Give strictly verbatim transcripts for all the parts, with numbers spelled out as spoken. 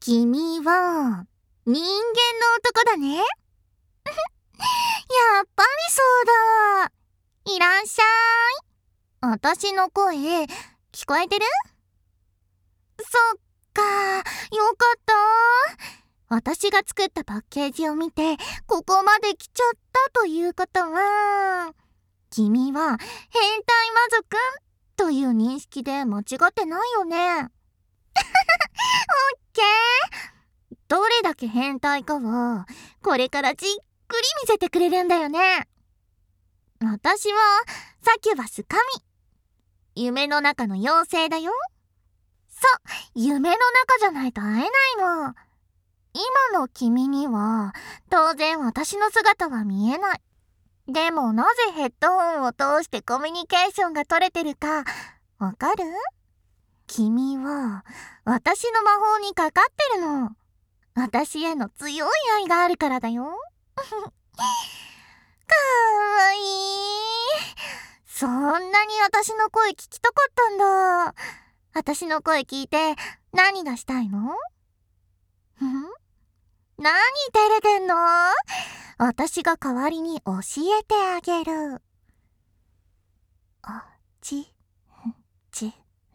君は人間の男だね。やっぱりそうだ。いらっしゃい。私の声聞こえてる？そっか、よかった。私が作ったパッケージを見てここまで来ちゃったということは、君は変態魔族という認識で間違ってないよね。オッケー。どれだけ変態かはこれからじっくり見せてくれるんだよね。私はサキュバス神、夢の中の妖精だよ。そう、夢の中じゃないと会えないの。今の君には当然私の姿は見えない。でもなぜヘッドホンを通してコミュニケーションが取れてるかわかる？君は私の魔法にかかってるの。私への強い愛があるからだよ。かわいい。そんなに私の声聞きたかったんだ。私の声聞いて何がしたいの？ん？何照れてんの？私が代わりに教えてあげる。あちち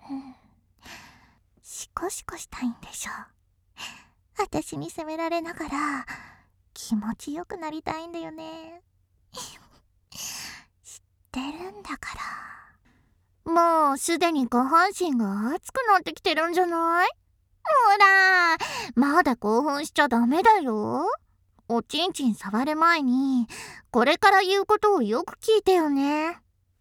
シコシコしたいんでしょ。私に責められながら気持ちよくなりたいんだよね。知ってるんだから。もうすでに下半身が熱くなってきてるんじゃない？ほら、まだ興奮しちゃダメだよ。おちんちん触る前にこれから言うことをよく聞いてよね。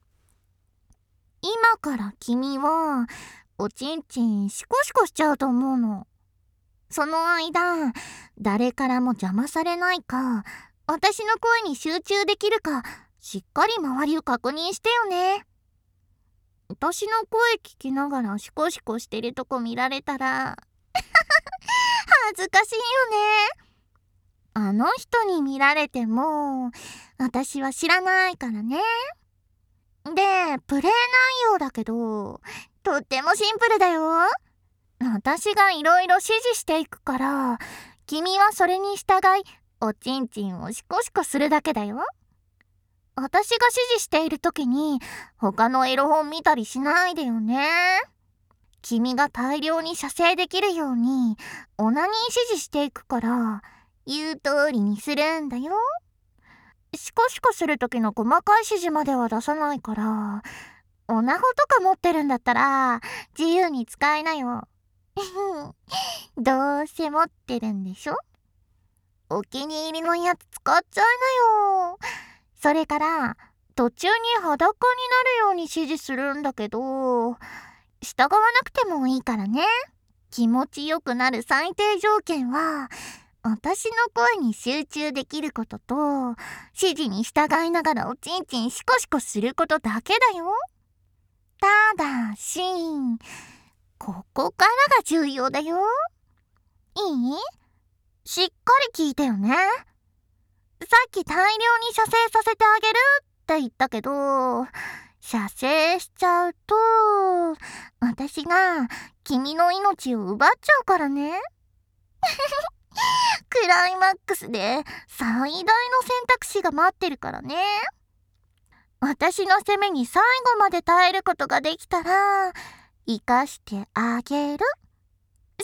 今から君はおちんちんシコシコしちゃうと思うの。その間誰からも邪魔されないか、私の声に集中できるか、しっかり周りを確認してよね。私の声聞きながらシコシコしてるとこ見られたら恥ずかしいよね。あの人に見られても私は知らないからね。で、プレイ内容だけどとってもシンプルだよ。私がいろいろ指示していくから、君はそれに従いおちんちんをシコシコするだけだよ。私が指示している時に他のエロ本見たりしないでよね。君が大量に射精できるようにオナニー指示していくから、言う通りにするんだよ。シコシコする時の細かい指示までは出さないから、オナホとか持ってるんだったら自由に使いなよ。どうせ持ってるんでしょ。お気に入りのやつ使っちゃいなよ。それから途中に裸になるように指示するんだけど、従わなくてもいいからね。気持ちよくなる最低条件は私の声に集中できることと、指示に従いながらおちんちんシコシコすることだけだよ。ただしここからが重要だよ。いい？しっかり聞いてよね。さっき大量に射精させてあげるって言ったけど、射精しちゃうと私が君の命を奪っちゃうからね。クライマックスで最大の選択肢が待ってるからね。私の攻めに最後まで耐えることができたら生かしてあげる。そう、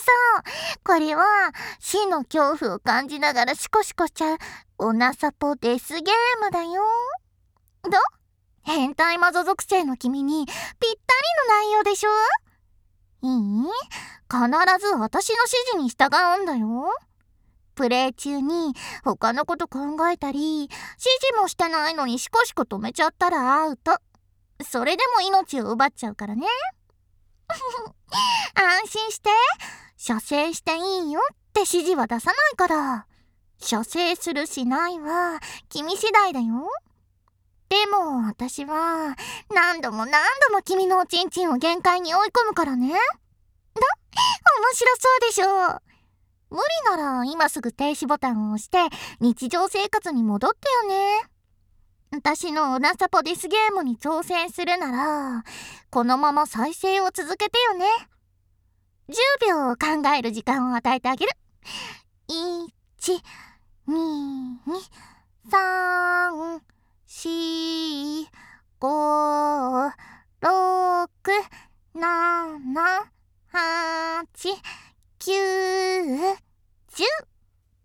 これは死の恐怖を感じながらシコシコしちゃうオナサポデスゲームだよ。ど？変態魔女属性の君にぴったりの内容でしょ？いい？必ず私の指示に従うんだよ。プレイ中に他のこと考えたり指示もしてないのにシコシコ止めちゃったらアウト。それでも命を奪っちゃうからね。安心して、射精していいよって指示は出さないから。射精するしないは君次第だよ。でも私は何度も何度も君のおちんちんを限界に追い込むからね。だ、面白そうでしょ。無理なら今すぐ停止ボタンを押して日常生活に戻ってよね。私のオナサポデスゲームに挑戦するならこのまま再生を続けてよね。 じゅうびょう考える時間を与えてあげる。いち、に、さん、よん、ご、ろく、なな、はち、きゅう、じゅう。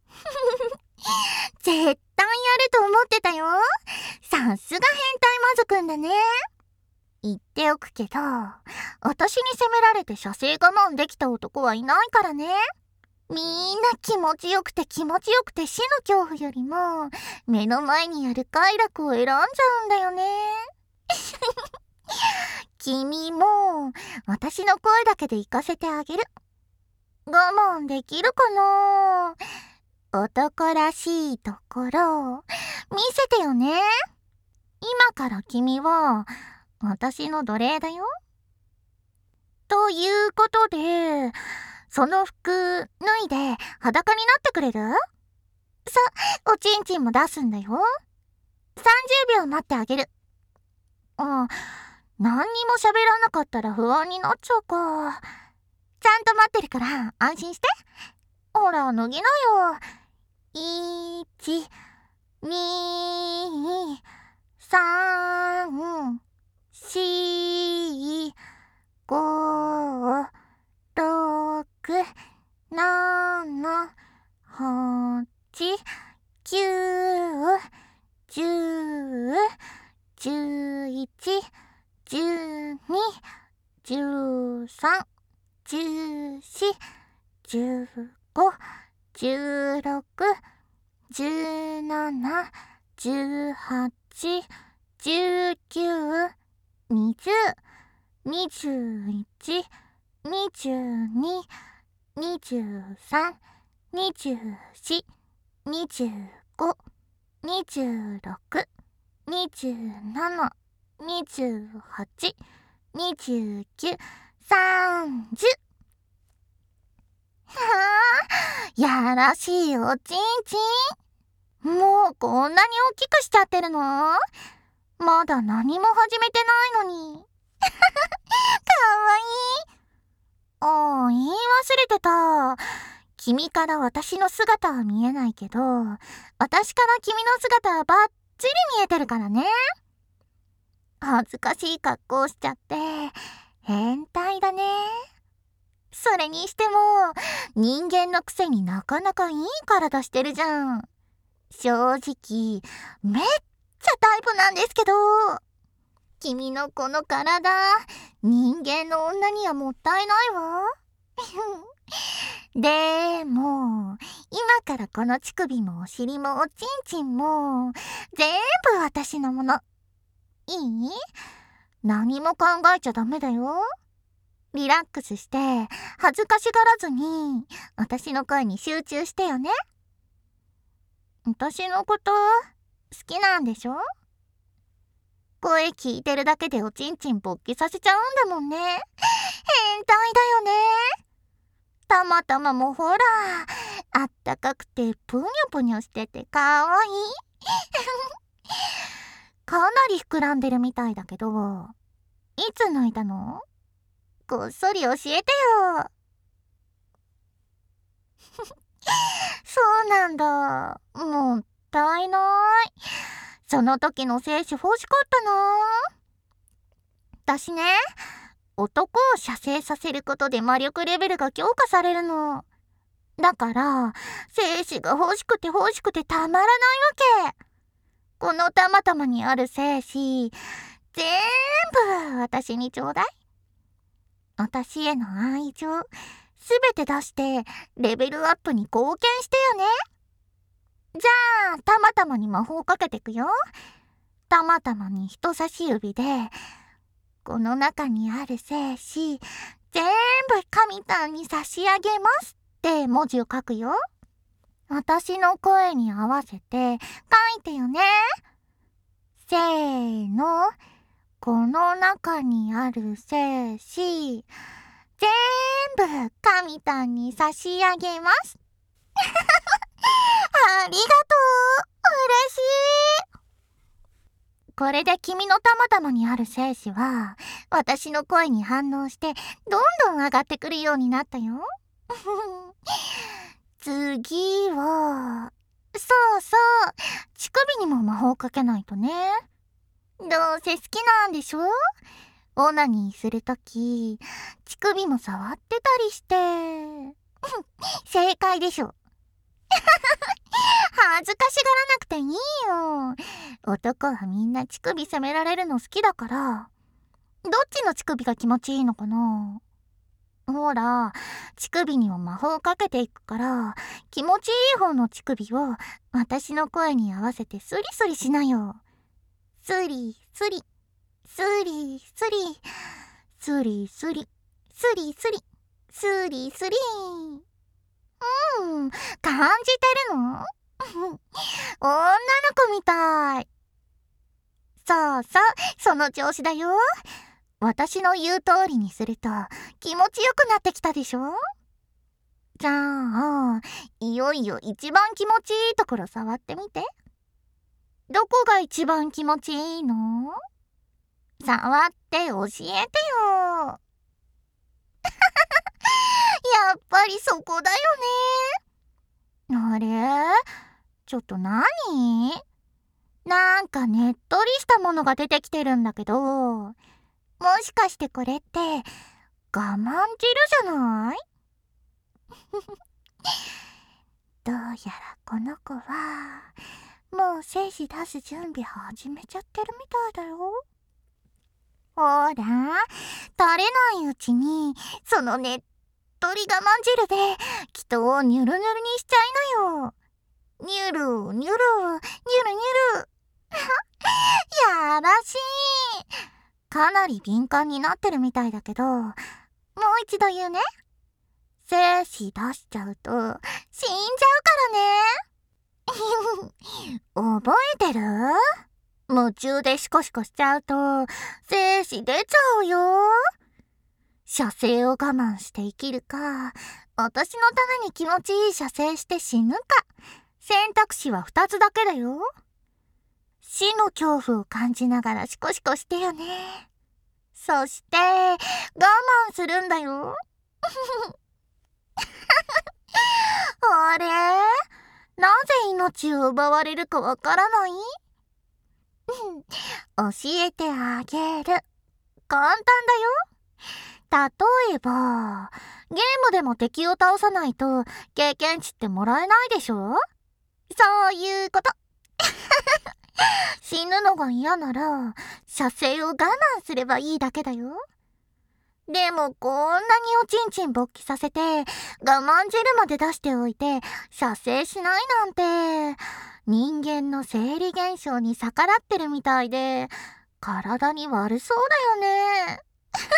絶対やると思ってたよ。さすが変態魔族くんだね。言っておくけど、私に責められて射精我慢できた男はいないからね。みんな気持ちよくて気持ちよくて死の恐怖よりも目の前にある快楽を選んじゃうんだよね。君も私の声だけで行かせてあげる。我慢できるかな？男らしいところ見せてよね。今から君は私の奴隷だよ。ということで、その服脱いで裸になってくれる？さ、おちんちんも出すんだよ。さんじゅうびょう待ってあげる。あ、何にも喋らなかったら不安になっちゃうか。ちゃんと待ってるから安心して。ほら、脱ぎなよ。いち、に、さん、よん、ご、ろく、なな、はち、きゅう、じゅう、じゅういち、じゅうに、じゅうさん、じゅうよん、じゅうご、じゅうろく、じゅうなな、じゅうはち、じゅうきゅう、にじゅう、にじゅういち、にじゅうに、にじゅうさん、にじゅうよん、にじゅうご、にじゅうろく、にじゅうなな、にじゅうはち、にじゅうきゅう、さんじゅう。はあ、やらしいおちんちん。もうこんなに大きくしちゃってるの？まだ何も始めてないのに。かわいい。ああ、言い忘れてた。君から私の姿は見えないけど、私から君の姿はバッチリ見えてるからね。恥ずかしい格好しちゃって変態だね。それにしても人間のくせになかなかいい体してるじゃん。正直めっちゃタイプなんですけど、君のこの体人間の女にはもったいないわ。でも今からこの乳首もお尻もおちんちんも全部私のもの。いい？何も考えちゃダメだよ。リラックスして恥ずかしがらずに私の声に集中してよね。私のこと好きなんでしょ？声聞いてるだけでおちんちん勃起させちゃうんだもんね。変態だよね。たまたまもほらあったかくてぷにょぷにょしててかわいい。かなり膨らんでるみたいだけど、いつ抜いたの？こっそり教えてよ。そうなんだ。もったいない。その時の精子欲しかったな。私ね、男を射精させることで魔力レベルが強化されるの。だから精子が欲しくて欲しくてたまらないわけ。このたまたまにある精子全部私にちょうだい。私への愛情すべて出してレベルアップに貢献してよね。じゃあたまたまに魔法かけてくよ。たまたまに人差し指でこの中にある精子全部神たんに差し上げますって文字を書くよ。私の声に合わせて書いてよね。せーの。この中にある精子全部神たんに差し上げます。ありがとう。嬉しい。 これで君のたまたまにある精子は私の声に反応してどんどん上がってくるようになったよ。次は、そうそう、乳首にも魔法かけないとね。どうせ好きなんでしょ？オナニーするとき乳首も触ってたりして。正解でしょ。恥ずかしがらなくていいよ。男はみんな乳首責められるの好きだから。どっちの乳首が気持ちいいのかな？ほら、乳首にも魔法をかけていくから、気持ちいい方の乳首を私の声に合わせてスリスリしなよ。スリスリ、スリスリ、スリスリ、スリスリ、スリスリ。うん、感じてるの？女の子みたい。そうそう、その調子だよ。私の言う通りにすると気持ちよくなってきたでしょ？じゃあ、いよいよ一番気持ちいいところ触ってみて。どこが一番気持ちいいの？触って教えてよ。やっぱりそこだよね。あれ？ちょっと何？なんかねっとりしたものが出てきてるんだけど、もしかしてこれって我慢汁じゃない？どうやらこの子はもう精子出す準備始めちゃってるみたいだよ。ほら、垂れないうちにそのねっとり我慢汁で人をニュルニュルにしちゃいなよ。ニュルニュルニュルニュル。やらしい。かなり敏感になってるみたいだけど、もう一度言うね。精子出しちゃうと死んじゃうからね。覚えてる？夢中でシコシコしちゃうと精子出ちゃうよ。射精を我慢して生きるか、私のために気持ちいい射精して死ぬか、選択肢はふたつだけだよ。死の恐怖を感じながらシコシコしてよね。そして我慢するんだよ。あれ？なぜ命を奪われるかわからない？教えてあげる。簡単だよ。例えば、ゲームでも敵を倒さないと経験値ってもらえないでしょ？そういうこと。死ぬのが嫌なら射精を我慢すればいいだけだよ。でもこんなにおちんちん勃起させて我慢汁まで出しておいて射精しないなんて、人間の生理現象に逆らってるみたいで体に悪そうだよね。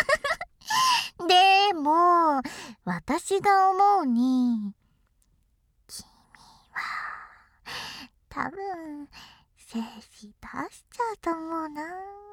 でも私が思うに、君は多分精子出しちゃうと思うな。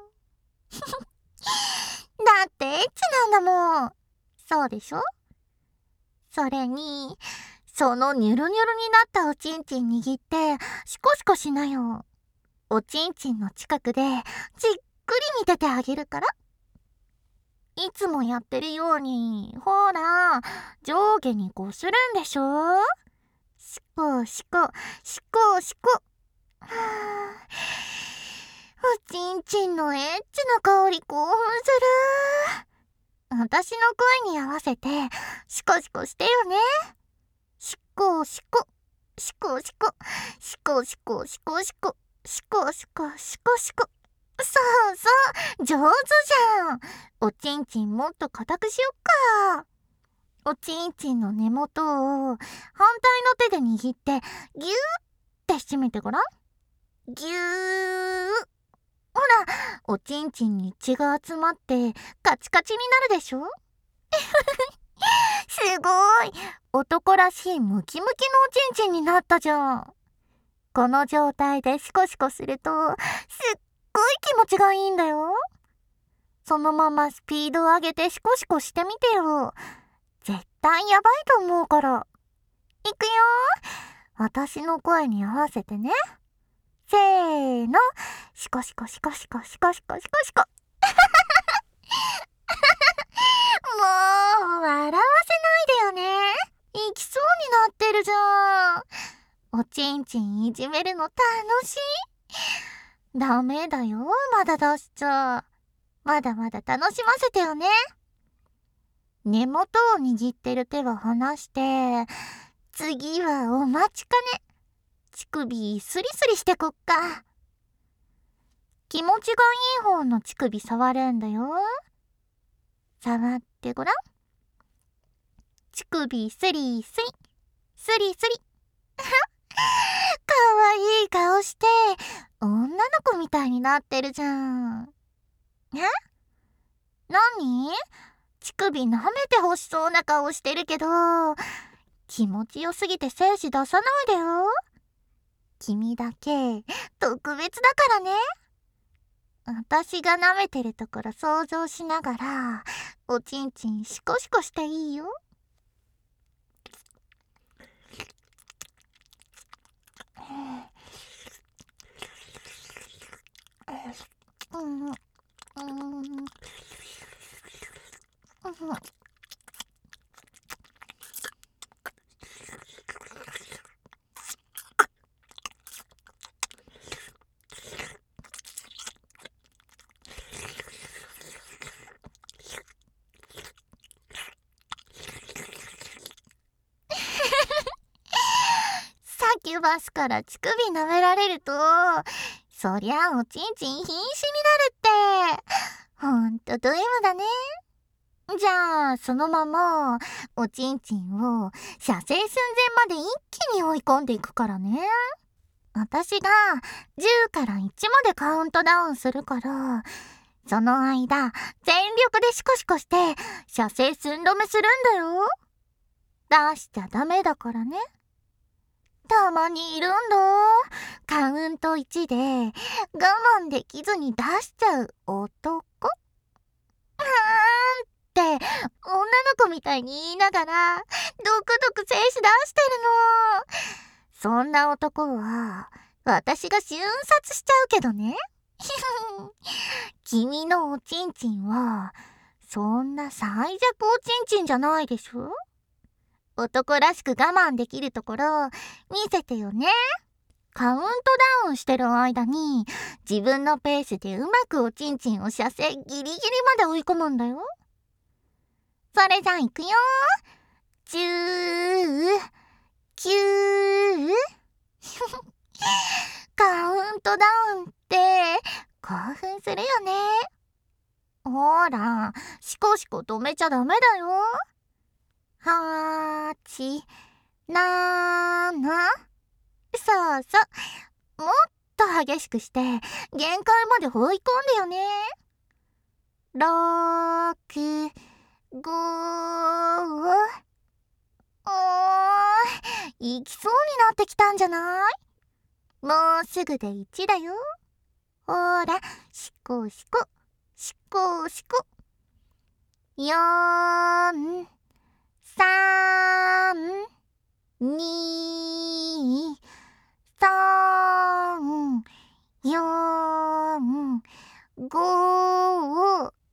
だってエッチなんだもん。そうでしょ？それにそのニュルニュルになったおちんちん握ってシコシコしなよ。おちんちんの近くでじっくり見ててあげるから。いつもやってるように、ほら上下にこするんでしょ。シコシコシコシコ。はあ、おちんちんのエッチな香り興奮する。私の声に合わせてシコシコしてよね。シコシコシコシコシコシコシコシコシコシコシコシコ。そうそう、上手じゃん。おちんちんもっと硬くしよっか。おちんちんの根元を反対の手で握ってギューって締めてごらん。ギュー。ほら、おちんちんに血が集まってカチカチになるでしょ。すごい、男らしいムキムキのおちんちんになったじゃん。この状態でシコシコするとすっごい気持ちがいいんだよ。そのままスピードを上げてシコシコしてみてよ。絶対やばいと思うから。いくよ。私の声に合わせてね。せーの、 シコシコシコシコシコシコシコシコ。もう笑わせないでよね。行きそうになってるじゃん。おちんちんいじめるの楽しい？ダメだよ、まだ出しちゃ。まだまだ楽しませてよね。根元を握ってる手は離して、次はお待ちかね。乳首スリスリしてこっか。気持ちがいい方の乳首触るんだよ。触ってごらん。乳首スリスリスリスリ。かわいい顔して女の子みたいになってるじゃん。え？何？乳首舐めてほしそうな顔してるけど、気持ちよすぎて精子出さないでよ。君だけ特別だからね。私が舐めてるところ想像しながらおちんちんシコシコしていいよ。うんうんサキュバスから乳首舐められると、そりゃおちんちん瀕死になるって。ほんとド M だね。じゃあそのままおちんちんを射精寸前まで一気に追い込んでいくからね。私がじゅうからいちまでカウントダウンするから、その間全力でシコシコして射精寸止めするんだよ。出しちゃダメだからね。たまにいるんだ。カウントいちで我慢できずに出しちゃう男。うーんって女の子みたいに言いながらドクドク精子出してるの。そんな男は私が瞬殺しちゃうけどね。君のおちんちんはそんな最弱おちんちんじゃないでしょ。男らしく我慢できるところ見せてよね。カウントダウンしてる間に自分のペースでうまくおちんちんを射精ギリギリまで追い込むんだよ。それじゃあいくよ。じゅう、きゅう。カウントダウンって興奮するよね。ほら、シコシコ止めちゃダメだよ。はち、なな。そうそう。もっと激しくして限界まで追い込んでよね。ろく、ご。おー、いきそうになってきたんじゃない？もうすぐでいちだよ。ほら、シコシコシコシコ。よん、さん、に、さん、よん、ご。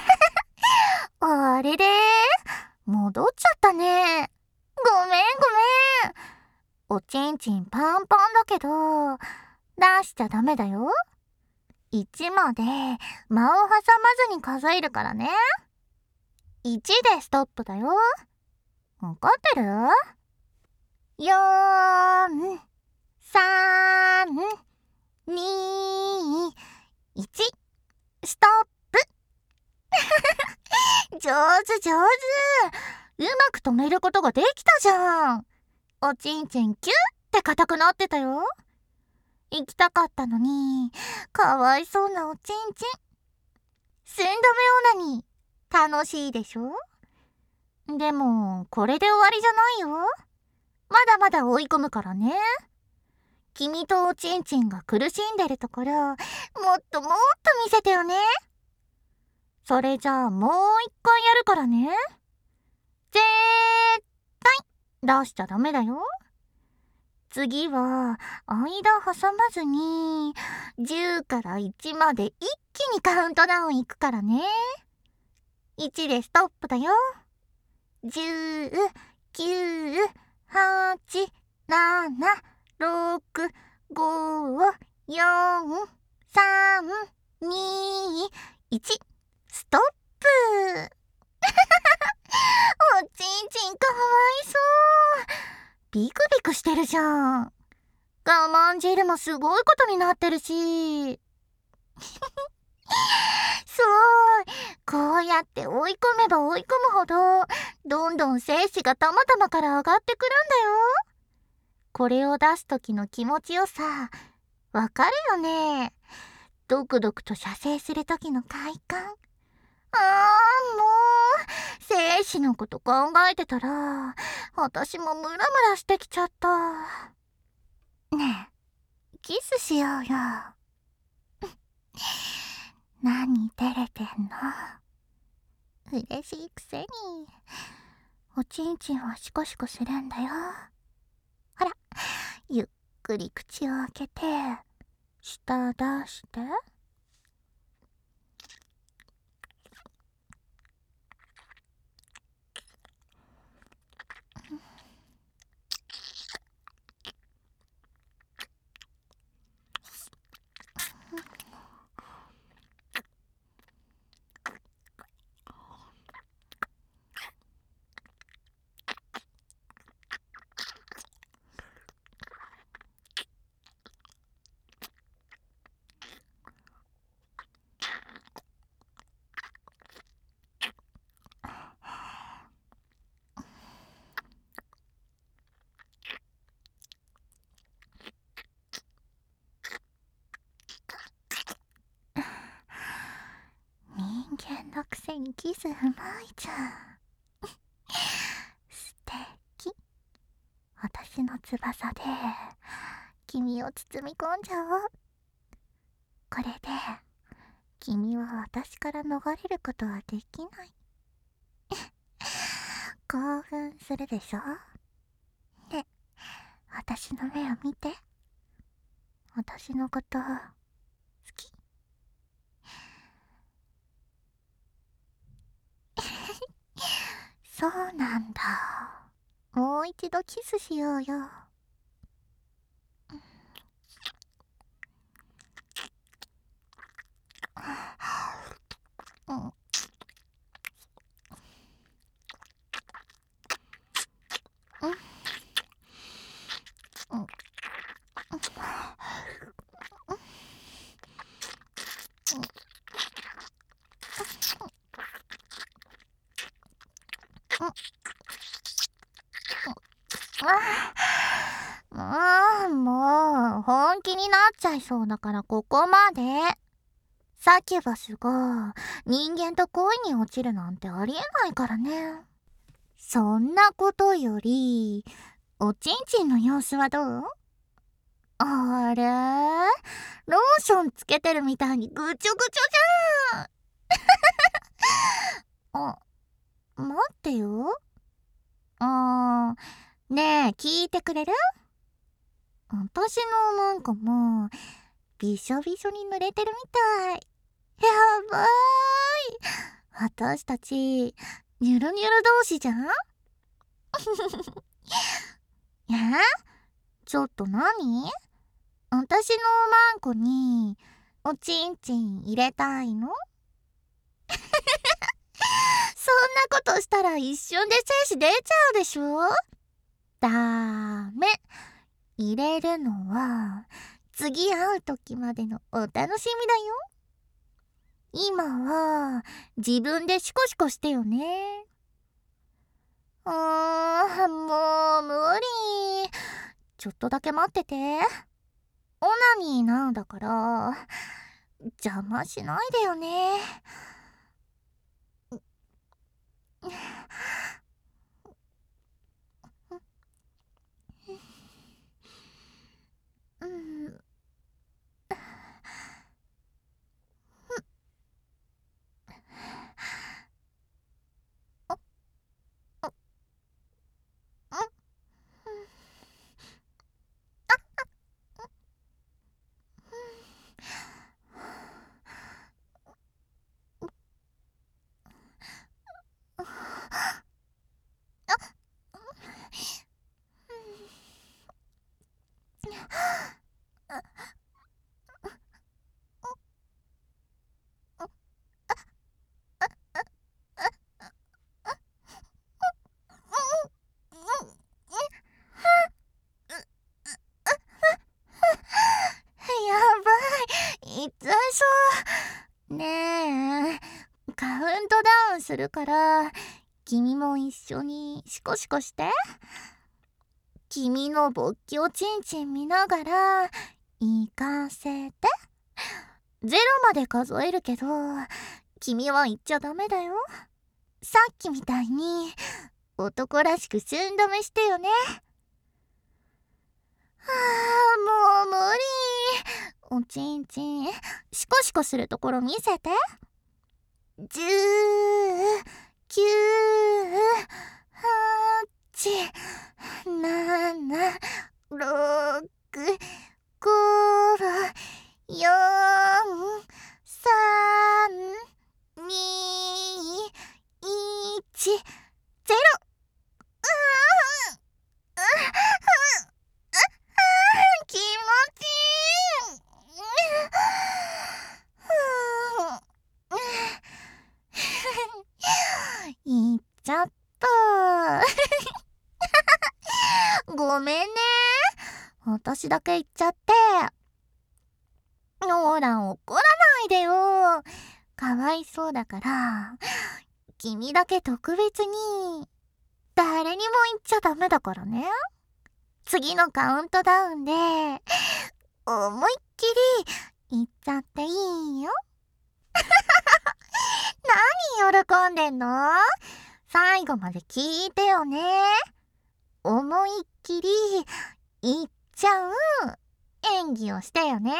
あれれ、戻っちゃったね。ごめんごめん。おちんちんパンパンだけど出しちゃダメだよ。いちまで間を挟まずに数えるからね。いちでストップだよ。わかってる？よん、さん、に、いち、ストップ。上手上手。うまく止めることができたじゃん。おちんちんキュッて硬くなってたよ。行きたかったのにかわいそうなおちんちん。寸止めオナニー楽しいでしょ。でもこれで終わりじゃないよ。まだまだ追い込むからね。君とおちんちんが苦しんでるところもっともっと見せてよね。それじゃあもう一回やるからね。絶対出しちゃダメだよ。 次は間挟まずにじゅうからいちまで一気にカウントダウンいくからね。いちでストップだよ。じゅう、きゅう、はち、なな、ろく、ご、よん、さん、に、いち、ストップ。おちんちんかわいそう。ビクビクしてるじゃん。我慢汁もすごいことになってるし。そう、こうやって追い込めば追い込むほど、どんどん精子がたまたまから上がってくるんだよ。これを出す時の気持ちよさ、わかるよね。ドクドクと射精する時の快感。あーもう、精子のこと考えてたら、私もムラムラしてきちゃった。ねえ、キスしようよ。何照れてんの？嬉しいくせに。おちんちんはシコシコするんだよ。ほら、ゆっくり口を開けて、舌出して。人間のくせにキスうまいじゃん。素敵。私の翼で君を包み込んじゃおう。これで君は私から逃れることはできない。興奮するでしょ？ね、私の目を見て。私のこと好き？そうなんだ。もう一度キスしようよ。うん。うん。うん。ああ、もう本気になっちゃいそうだからここまで。サキュバスが人間と恋に落ちるなんてありえないからね。そんなことより、おちんちんの様子はどう？あれ？ローションつけてるみたいにぐちょぐちょじゃん。あ、待ってよ。あー、ねえ、聞いてくれる？私のマンコもびしょびしょに濡れてるみたい。やばーい。私たちニュルニュル同士じゃん。え？ちょっと何？私のマンコにおちんちん入れたいの？そんなことしたら一瞬で精子出ちゃうでしょ。ダメ。入れるのは次会う時までのお楽しみだよ。今は自分でシコシコしてよね。うーん、もう無理。ちょっとだけ待ってて。オナニーなんだから邪魔しないでよね。うん。 するから、君も一緒にシコシコして。君の勃起をチンチン見ながら行かせて。ゼロまで数えるけど、君は言っちゃダメだよ。さっきみたいに男らしく寸止めしてよね。はあ、もう無理。おちんちんシコシコするところ見せて。じゅう、きゅう、はち、なな、ろく、ご、よん、さん、に、いち、ゼロ。気持ちいい。いっちゃった。ごめんね。私だけ言っちゃって。ほら、怒らないでよ。かわいそうだから。君だけ特別に。誰にも言っちゃダメだからね。次のカウントダウンで思いっきり言っちゃっていいよ。何喜んでんの？最後まで聞いてよね。思いっきり言っちゃう演技をしてよね。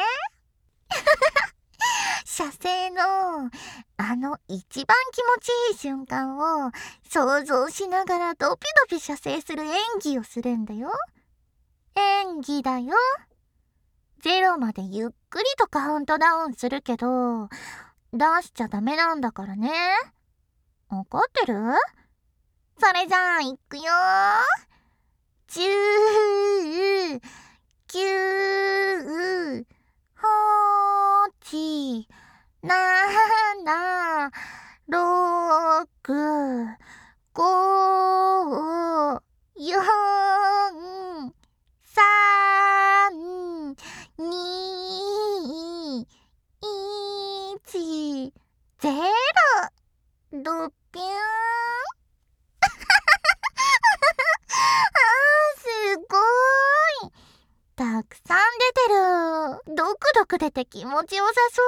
射精のあの一番気持ちいい瞬間を想像しながらドピドピ射精する演技をするんだよ。演技だよ。ゼロまでゆっくりとカウントダウンするけど、出しちゃダメなんだからね。わかってる？それじゃあいくよ。じゅう、きゅう、はち、なな、ろく、ご、よん、さん、に、いち、ゼロ。ドピューン。すごい。たくさん出てる。ドクドク出て気持ちよさそう。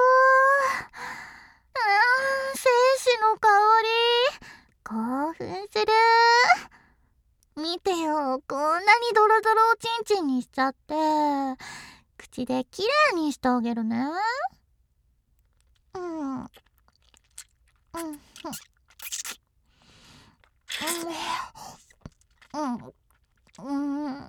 うーん、精子の香り。興奮する。見てよ、こんなにドロドロをチンチンにしちゃって。口できれいにしてあげるね。うん。うん。うん。うん。うん。うん。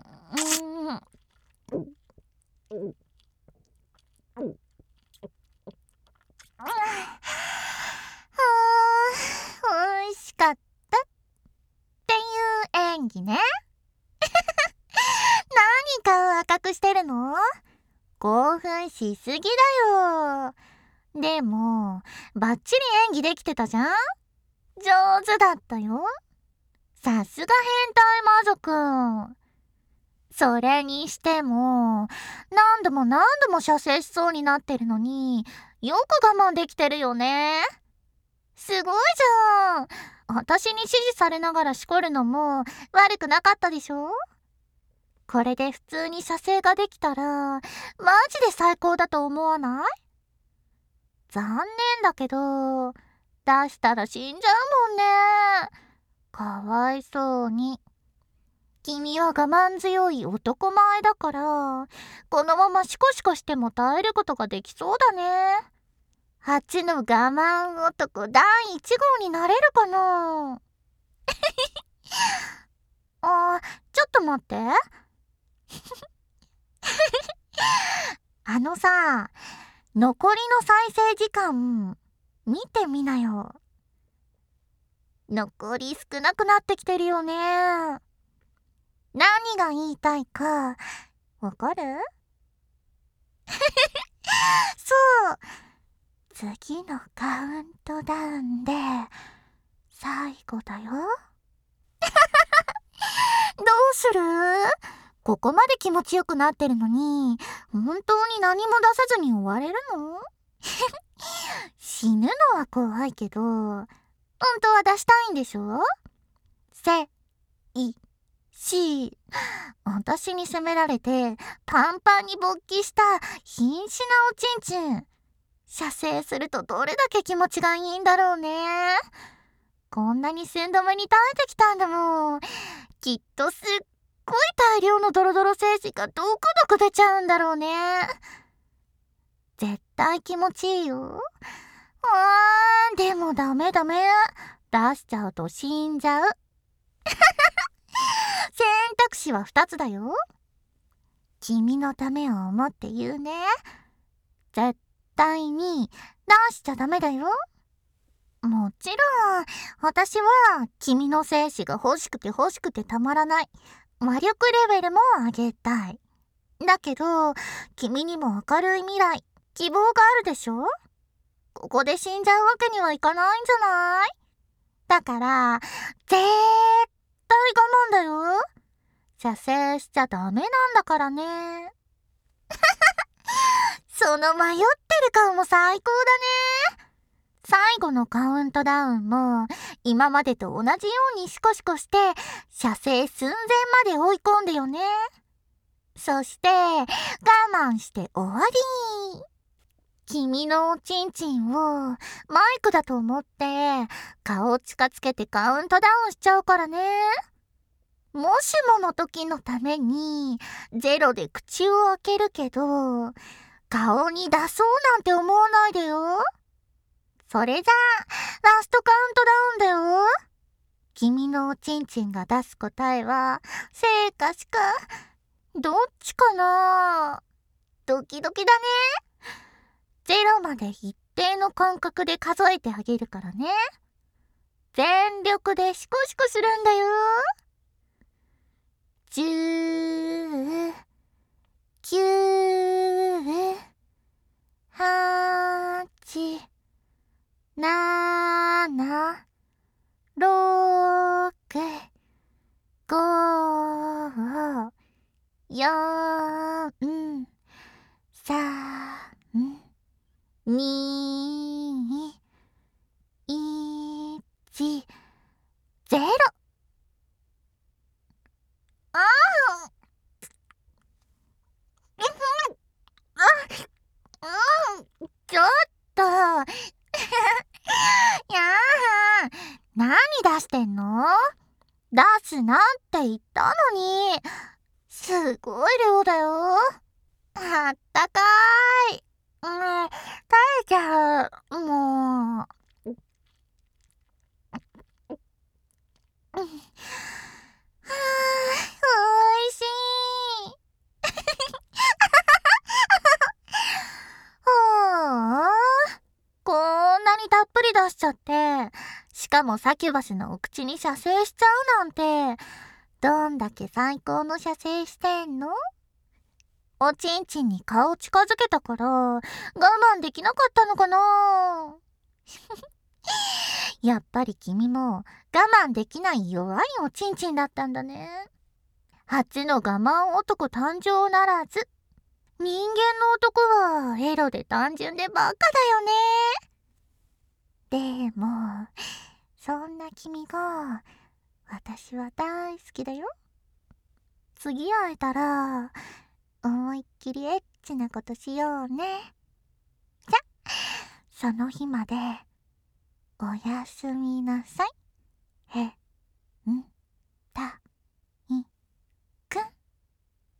おいしかったっていう演技ね。何顔赤くしてるの？興奮しすぎだよ。でもバッチリ演技できてたじゃん。上手だったよ。さすが変態魔女くん。それにしても何度も何度も射精しそうになってるのによく我慢できてるよね。すごいじゃん。私に指示されながらしこるのも悪くなかったでしょ。これで普通に射精ができたらマジで最高だと思わない？残念だけど出したら死んじゃうもんね。かわいそうに。君は我慢強い男前だからこのままシコシコしても耐えることができそうだね。初の我慢男だいいち号になれるかな。あ、ちょっと待って。あのさ、残りの再生時間見てみなよ。残り少なくなってきてるよね。何が言いたいかわかる？そう、次のカウントダウンで最後だよ。どうする？ここまで気持ちよくなってるのに本当に何も出さずに終われるの？死ぬのは怖いけど本当は出したいんでしょ？せ、い、し。私に責められてパンパンに勃起した瀕死なおちんちん。射精するとどれだけ気持ちがいいんだろうね。こんなに寸止めに耐えてきたんだもん。きっとすっごい大量のドロドロ精子がどこどこ出ちゃうんだろうね。絶対気持ちいいよ。あー、でもダメダメ。出しちゃうと死んじゃう。選択肢はふたつだよ。君のためを思って言うね。絶対に出しちゃダメだよ。もちろん、私は君の精子が欲しくて欲しくてたまらない。魔力レベルも上げたい。だけど、君にも明るい未来、希望があるでしょ？ここで死んじゃうわけにはいかないんじゃない？だから、絶対我慢だよ。射精しちゃダメなんだからね。その迷ってる顔も最高だね。最後のカウントダウンも今までと同じようにシコシコして射精寸前まで追い込んでよね。そして我慢して終わり。君のおちんちんをマイクだと思って顔近づけてカウントダウンしちゃうからね。もしもの時のためにゼロで口を開けるけど顔に出そうなんて思わないでよ。それじゃあラストカウントダウンだよ。君のおちんちんが出す答えは生か死か、どっちかな。ドキドキだね。ゼロまで一定の間隔で数えてあげるからね。全力でシコシコするんだよ。じゅう、きゅう、はち、なな、ろく、ご、よん、さん、に、いち、ゼロ。ああ、うん、ちょっと。やー、何出してんの？出すなって言ったのに。すごい量だよ。あったかーい。うん、耐えちゃう。もう。うん、はあ、おいしい。はあ、こんなにたっぷり出しちゃって、しかもサキュバスのお口に射精しちゃうなんて、どんだけ最高の射精してんの？おちんちんに顔近づけたから我慢できなかったのかな。やっぱり君も我慢できない弱いおちんちんだったんだね。初の我慢男誕生ならず。人間の男はエロで単純でバカだよね。でもそんな君が私は大好きだよ。次会えたら思いっきりエッチなことしようね。じゃ、その日までおやすみなさい。へんた